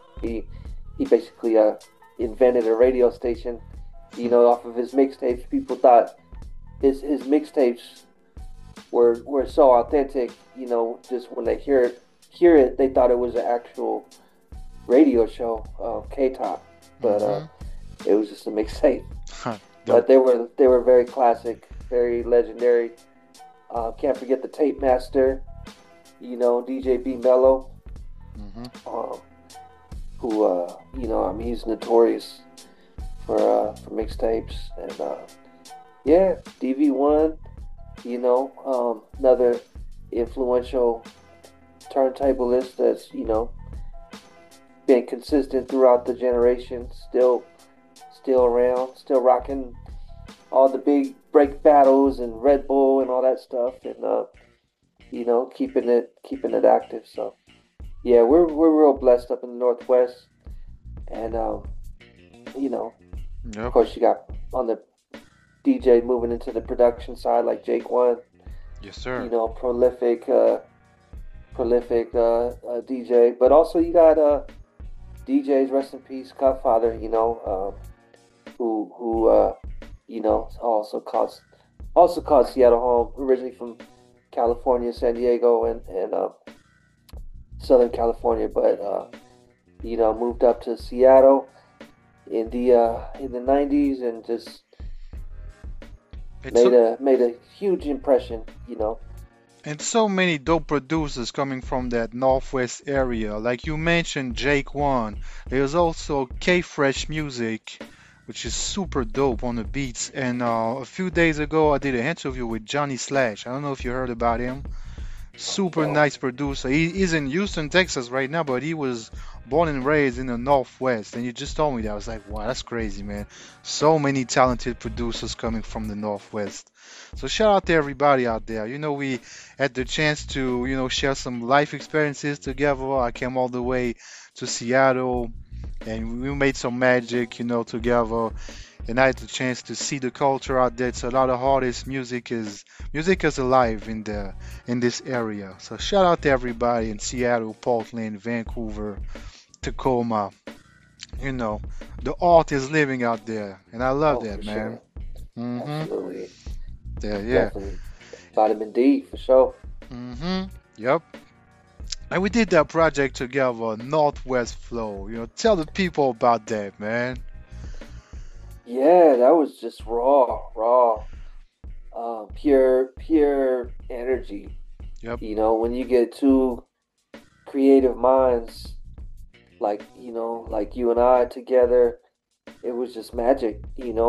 he basically invented a radio station, you know, off of his mixtapes. People thought his mixtapes were so authentic, you know, just when they hear it, they thought it was an actual radio show, K-Top, but it was just a mixtape. But they were very classic, very legendary. Can't forget the Tape Master, you know, DJ B Mello, who you know, I mean, he's notorious for mixtapes, and yeah, DV1, you know, another influential turntablist that's, you know, been consistent throughout the generations, still around, still rocking all the break battles and Red Bull and all that stuff, and keeping it active. So yeah, we're real blessed up in the Northwest, and of course you got on the DJ moving into the production side like Jake One. Yes, sir. Prolific DJ, but also you got DJs, rest in peace, Cutfather, who also called Seattle home, originally from California, San Diego, and Southern California, but moved up to Seattle in the 90s and just made a huge impression, And so many dope producers coming from that Northwest area. Like you mentioned, Jake One. There's also K-Fresh Music, which is super dope on the beats. And a few days ago, I did an interview with Johnny Slash. I don't know if you heard about him. Super nice producer. He's in Houston, Texas right now, but he was born and raised in the Northwest. And you just told me that. I was like, wow, that's crazy, man. So many talented producers coming from the Northwest. So shout out to everybody out there. We had the chance to, share some life experiences together. I came all the way to Seattle and we made some magic, together. And I had the chance to see the culture out there. It's a lot of artists. Music is alive in this area. So shout out to everybody in Seattle, Portland, Vancouver, Tacoma. The art is living out there, and I love that, man. Sure. Absolutely. Yeah. Definitely. Vitamin D for sure. Yep. And we did that project together, Northwest Flow. Tell the people about that, man. Yeah, that was just raw, pure energy. Yep. When you get two creative minds, like you and I together, it was just magic.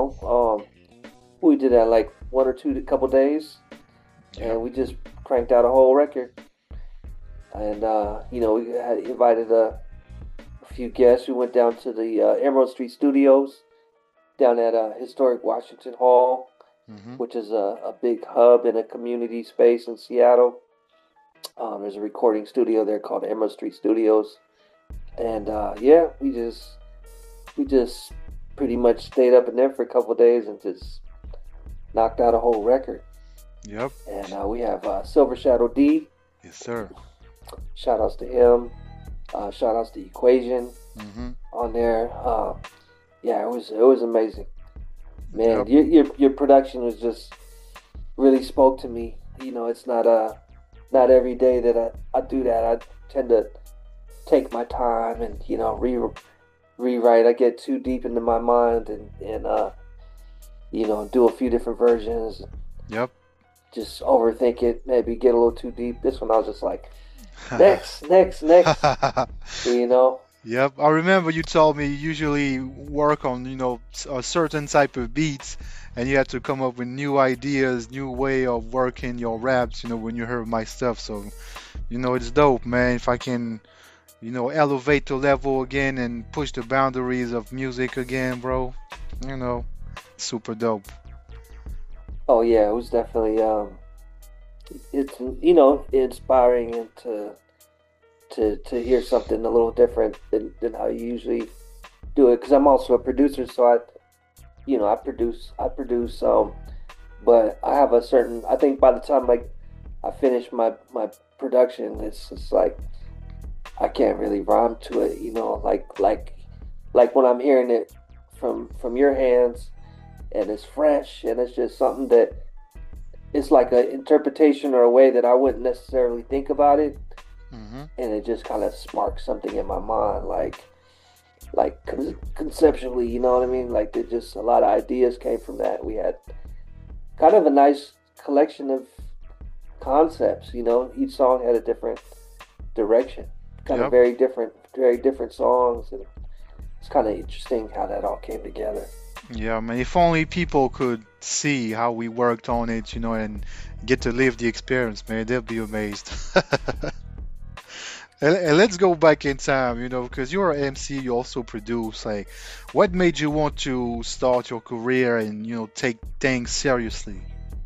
We did that like one or two couple days, and we just cranked out a whole record. And we had invited a few guests. We went down to the Emerald Street Studios down at historic Washington Hall, which is a big hub in a community space in Seattle. There's a recording studio there called Emerald Street Studios, and we just pretty much stayed up in there for a couple of days and just knocked out a whole record. Yep. And we have Silver Shadow D. Yes, sir. Shout outs to him. Shout outs to Equation on there. Yeah, it was amazing, man. Yep. Your production was just really spoke to me. It's not every day that I do that. I tend to take my time and rewrite. I get too deep into my mind and do a few different versions. Yep. Just overthink it. Maybe get a little too deep. This one I was just like, next. Yep, I remember you told me you usually work on, a certain type of beats, and you had to come up with new ideas, new way of working your raps, when you heard my stuff. So, it's dope, man. If I can, elevate the level again and push the boundaries of music again, bro, super dope. Oh yeah, it was definitely it's inspiring and to hear something a little different than how you usually do it, because I'm also a producer, so I produce but I have a certain, I think by the time I finish my production, it's just like I can't really rhyme to it, like when I'm hearing it from your hands and it's fresh and it's just something that it's like an interpretation or a way that I wouldn't necessarily think about it. And it just kind of sparks something in my mind, like conceptually, you know what I mean? Like it just, a lot of ideas came from that. We had kind of a nice collection of concepts, each song had a different direction, kind of very different songs, and it's kind of interesting how that all came together. Yeah, man, if only people could see how we worked on it, and get to live the experience, man, they'll be amazed. And let's go back in time, because you're an MC, you also produce. Like, what made you want to start your career and, take things seriously?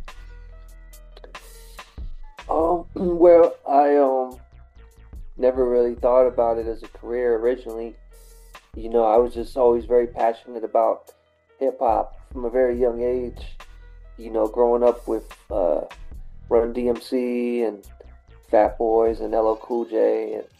Well, I never really thought about it as a career originally. I was just always very passionate about hip hop from a very young age. Growing up with Run DMC and Fat Boys and LL Cool J and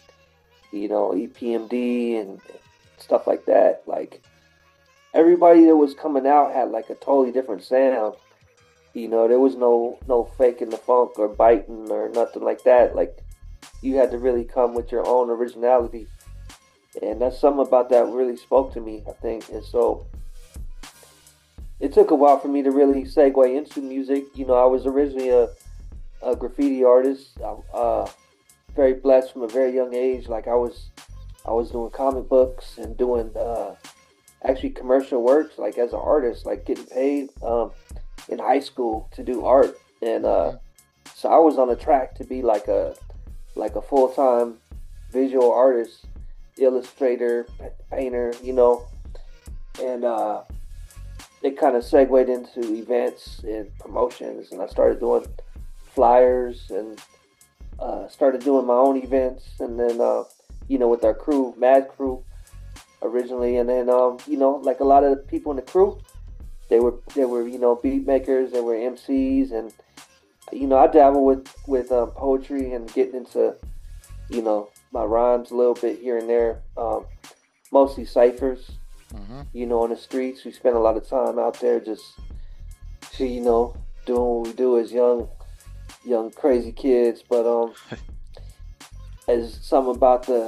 EPMD and stuff like that. Like everybody that was coming out had like a totally different sound. There was no faking the funk or biting or nothing like that. Like you had to really come with your own originality, and that's something about that really spoke to me, I think. And so it took a while for me to really segue into music. I was originally a graffiti artist. Very blessed from a very young age. Like I was doing comic books and doing actually commercial works, like as an artist, like getting paid in high school to do art. And so I was on a track to be like a full-time visual artist, illustrator, painter, and it kind of segued into events and promotions, and I started doing flyers and started doing my own events, and then with our crew, Mad Crew, originally, and then like a lot of the people in the crew, they were beat makers, they were MCs, and I dabble with poetry and getting into my rhymes a little bit here and there, mostly ciphers. On the streets. We spend a lot of time out there just doing what we do as young crazy kids. But as something about the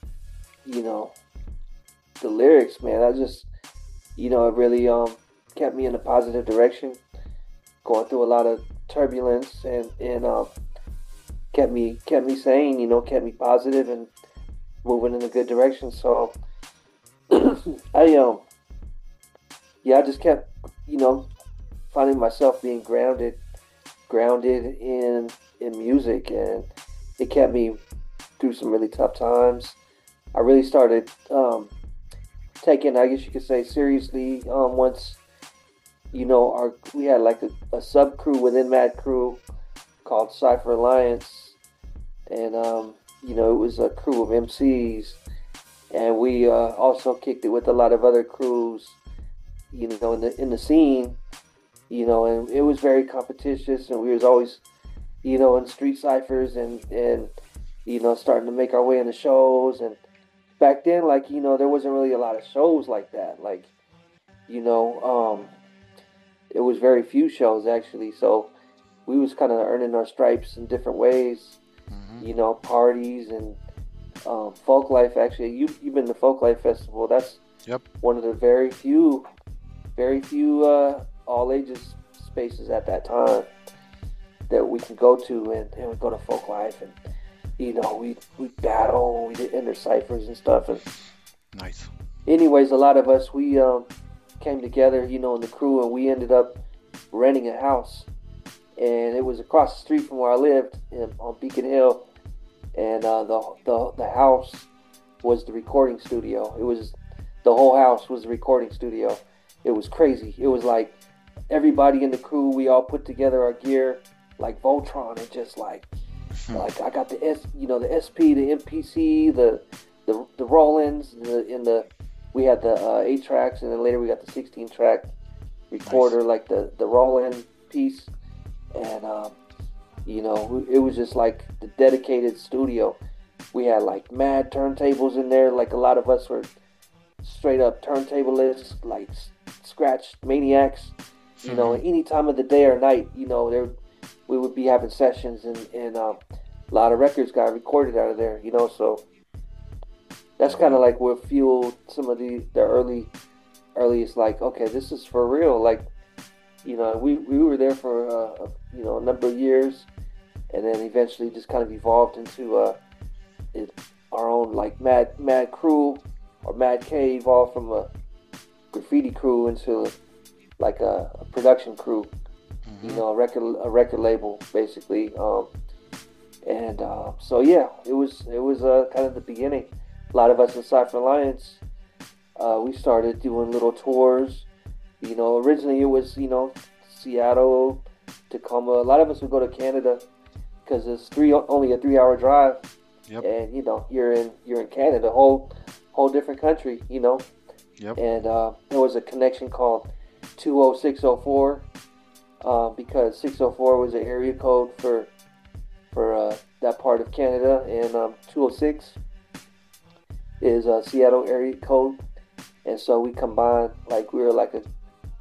lyrics, man, I just it really kept me in a positive direction, going through a lot of turbulence, and kept me sane, kept me positive and moving in a good direction. So I just kept, finding myself being grounded in music, and it kept me through some really tough times. I really started taking, I guess you could say, seriously once, we had like a sub crew within Mad Crew called Cypher Alliance, and it was a crew of MCs. And we also kicked it with a lot of other crews, in the scene, and it was very competitious, and we was always, in street ciphers and starting to make our way in the shows. And back then, like, there wasn't really a lot of shows like that. Like, it was very few shows actually. So we was kind of earning our stripes in different ways, parties and Folk Life. Actually, you've been to Folk Life Festival. That's one of the very few all ages spaces at that time that we can go to, and we go to Folk Life, and we battle, we did enter ciphers and stuff. And nice. Anyways, a lot of us, we came together, in the crew, and we ended up renting a house, and it was across the street from where I lived on Beacon Hill. And the house was the recording studio. The whole house was the recording studio. It was crazy. It was like everybody in the crew, we all put together our gear like Voltron, and just like I got the SP, the MPC, the Rollins, we had the 8 tracks, and then later we got the 16 track recorder, nice. Like the Rollin piece, and it was just like the dedicated studio. We had like mad turntables in there. Like a lot of us were straight up turntablists, like scratch maniacs. Any time of the day or night, we would be having sessions, and a lot of records got recorded out of there. So that's kind of like what fueled some of the earliest. Like, okay, this is for real. Like, we were there for a number of years, and then eventually just kind of evolved into our own like Mad Crew, or Mad K evolved from a graffiti crew into like a production crew, a record label basically. And so yeah, it was kind of the beginning. A lot of us in Cypher Alliance, we started doing little tours. You know, originally it was, you know, Seattle, Tacoma. A lot of us would go to Canada because it's only a 3-hour drive. Yep. And you know, you're in Canada, whole different country. You know. Yep. And there was a connection called 20604 because 604 was an area code for that part of Canada, and 206 is a Seattle area code. And so we combined, like we were like a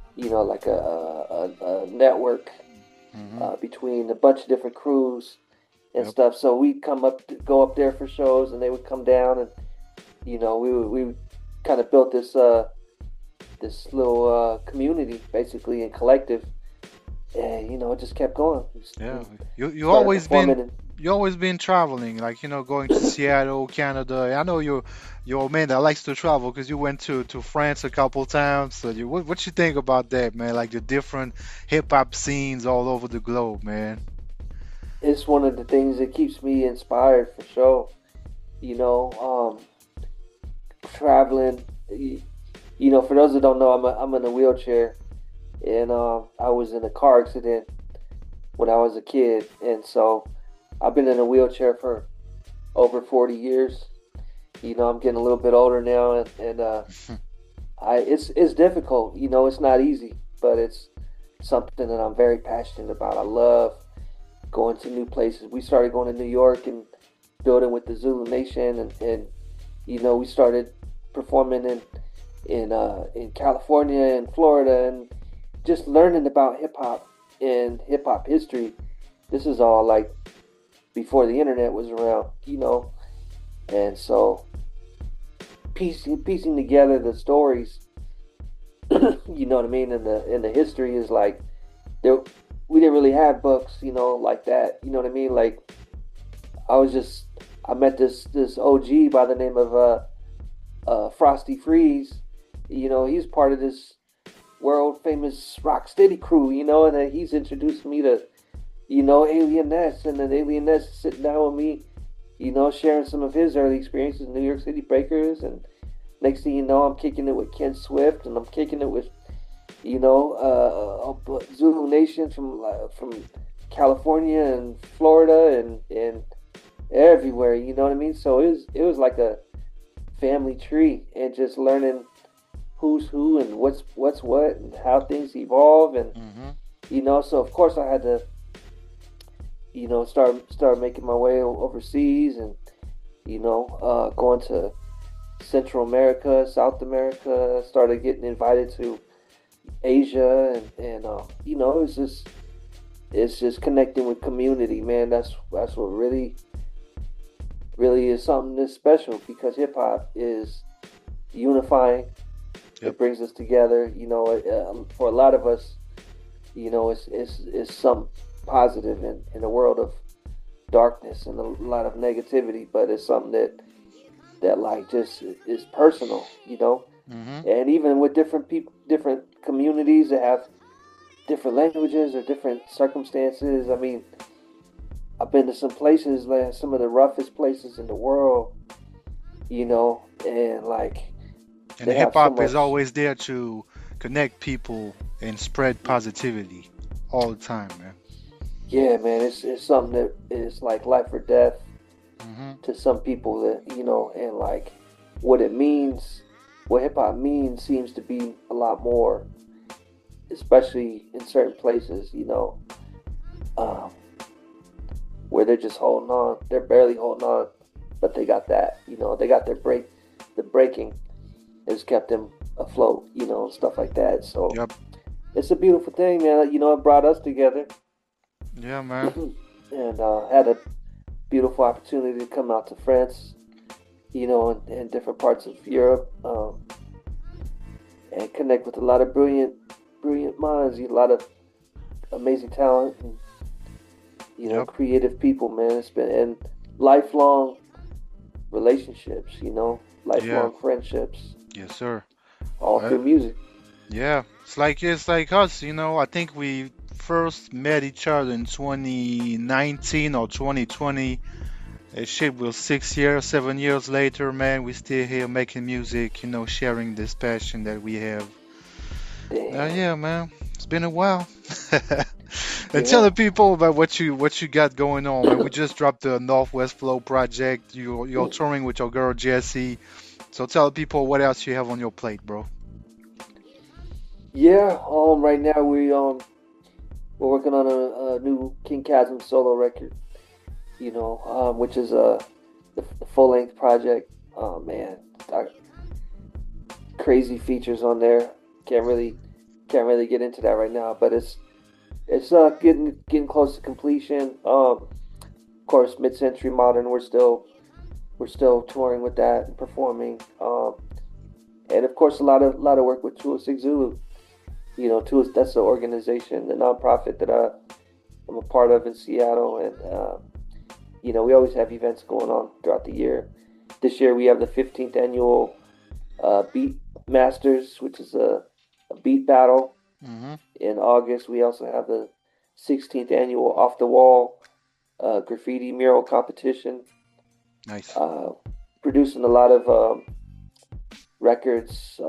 network between a bunch of different crews and stuff. So we'd go up there for shows, and they would come down, and you know, we kind of built this little community basically and collective, and you know, it just kept going. Yeah, you always been traveling, like, you know, going to Seattle, Canada. I know you're a man that likes to travel because you went to France a couple times. So what you think about that, man? Like the different hip hop scenes all over the globe, man. It's one of the things that keeps me inspired for sure. You know, traveling. You know, for those that don't know, I'm in a wheelchair, and I was in a car accident when I was a kid, and so I've been in a wheelchair for over 40 years. You know, I'm getting a little bit older now, and it's difficult. You know, it's not easy, but it's something that I'm very passionate about. I love going to new places. We started going to New York and building with the Zulu Nation, and you know, we started performing in California and Florida, and just learning about hip hop and hip hop history. This is all like before the internet was around, you know, and so piecing together the stories, you know what I mean, and the history is like we didn't really have books, you know, like that, you know what I mean. Like I met this OG by the name of Frosty Freeze. You know, he's part of this world famous Rocksteady crew, you know, and then he's introduced me to, you know, Alien Ness, and then Alien Ness is sitting down with me, you know, sharing some of his early experiences in New York City Breakers, and next thing you know, I'm kicking it with Ken Swift, and I'm kicking it with, you know, Zulu Nation from California and Florida and everywhere, you know what I mean? So it was like a family tree, and just learning who's who and what's what and how things evolve, and you know, so of course I had to, you know, start making my way overseas, and you know, going to Central America, South America, started getting invited to Asia, and you know, it's just connecting with community, man. That's what really is something that's special, because hip hop is unifying. It brings us together, you know. For a lot of us, you know, it's some positive in a world of darkness and a lot of negativity, but it's something that like just is personal, you know. And even with different people, different communities that have different languages or different circumstances. I mean, I've been to some places, like some of the roughest places in the world, you know, and like. And hip hop is always there to connect people and spread positivity all the time, man. Yeah, man, it's something that is like life or death to some people, that, you know, and like what it means, what hip hop means seems to be a lot more, especially in certain places, you know, where they're just holding on. They're barely holding on, but they got that, you know, they got the breaking has kept them afloat, you know, and stuff like that. So it's a beautiful thing, man. You know, it brought us together. Yeah, man. And had a beautiful opportunity to come out to France, you know, and different parts of Europe, and connect with a lot of brilliant minds, a lot of amazing talent, and, you know, creative people, man. It's been, and lifelong relationships, you know, lifelong friendships. Yes, sir. All through music. Yeah, it's like us, you know. I think we first met each other in 2019 or 2020. Shit, we're 7 years later, man. We still here making music, sharing this passion that we have. Yeah, man. It's been a while. And tell the people about what you got going on, man. We just dropped the Northwest Flow project. You're touring with your girl Jessie. So tell the people what else you have on your plate, bro. Yeah, right now we're working on a new King Chasm solo record, which is the full length project. Oh man, crazy features on there. Can't really get into that right now, but it's getting close to completion. Of course, Mid-Century Modern, we're still touring with that and performing. And of course, a lot of work with 206 Zulu. That's the organization, the nonprofit that I'm a part of in Seattle, and we always have events going on throughout the year. This year we have the 15th annual Beat Masters, which is a beat battle. Mm-hmm. In August, we also have the 16th annual Off the Wall graffiti mural competition. Nice. Producing a lot of records,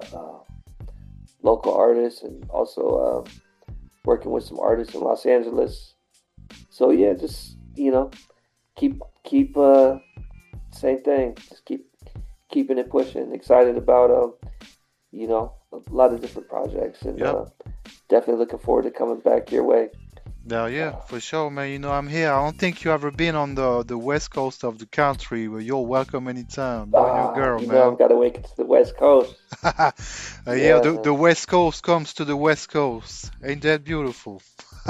local artists, and also working with some artists in Los Angeles. So yeah, just keep same thing. Just keeping it pushing. Excited about a lot of different projects, and definitely looking forward to coming back your way. Yeah, for sure, man. I'm here. I don't think you ever been on the west coast of the country, but you're welcome anytime. You and your girl, man. I've got to wake it to the west coast. The west coast comes to the west coast. Ain't that beautiful?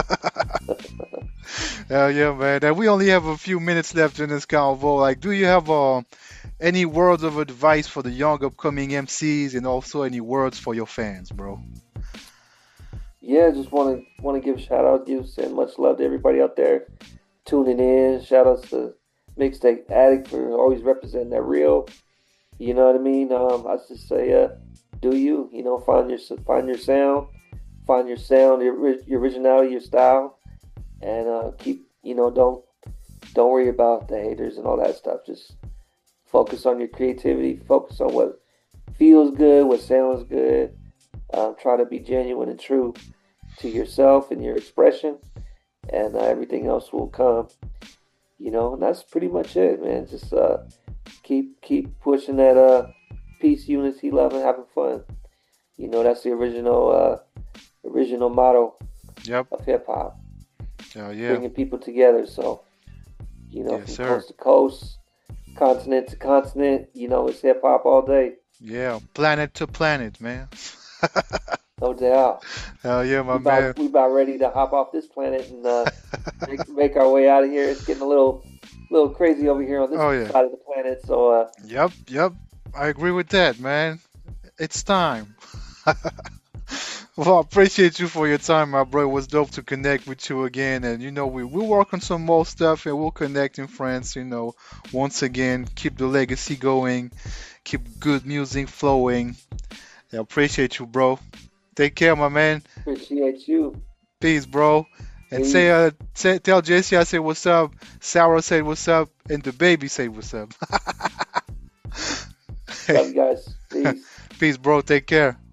Yeah, man. And we only have a few minutes left in this convo. Like, do you have any words of advice for the young upcoming MCs, and also any words for your fans, bro? Yeah, just want to give a shout out to you, send much love to everybody out there tuning in. Shout outs to Mixtape Addict for always representing that real. You know what I mean? I just say, do you? Find your sound, your originality, your style, and keep. Don't worry about the haters and all that stuff. Just focus on your creativity. Focus on what feels good, what sounds good. Try to be genuine and true to yourself and your expression, and everything else will come. And that's pretty much it, man. Just keep pushing that peace, unity, love, and having fun. That's the original motto of hip hop. Yeah. Bringing people together. So, from coast to coast, continent to continent, it's hip hop all day. Yeah, planet to planet, man. No doubt. Hell yeah, my man. We about ready to hop off this planet and make our way out of here. It's getting a little crazy over here on this side of the planet. So. Yep. I agree with that, man. It's time. Well, I appreciate you for your time, my bro. It was dope to connect with you again. And, we'll work on some more stuff, and we'll connect in France, once again. Keep the legacy going. Keep good music flowing. I appreciate you, bro. Take care, my man. Appreciate you. Peace, bro. And tell Jessie I say what's up. Sarah said what's up. And the baby say what's up. Love you guys. Peace. Peace, bro. Take care.